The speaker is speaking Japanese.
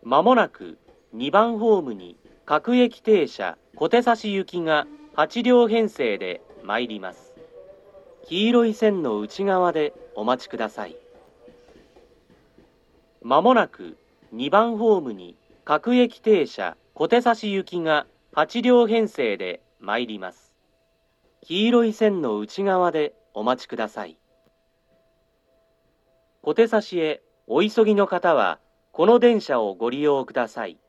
まもなく2番ホームに各駅停車小手指行きが8両編成で参ります。黄色い線の内側でお待ちください。まもなく2番ホームに各駅停車小手指行きが8両編成で参ります。黄色い線の内側でお待ちください。小手指へお急ぎの方はこの電車をご利用ください。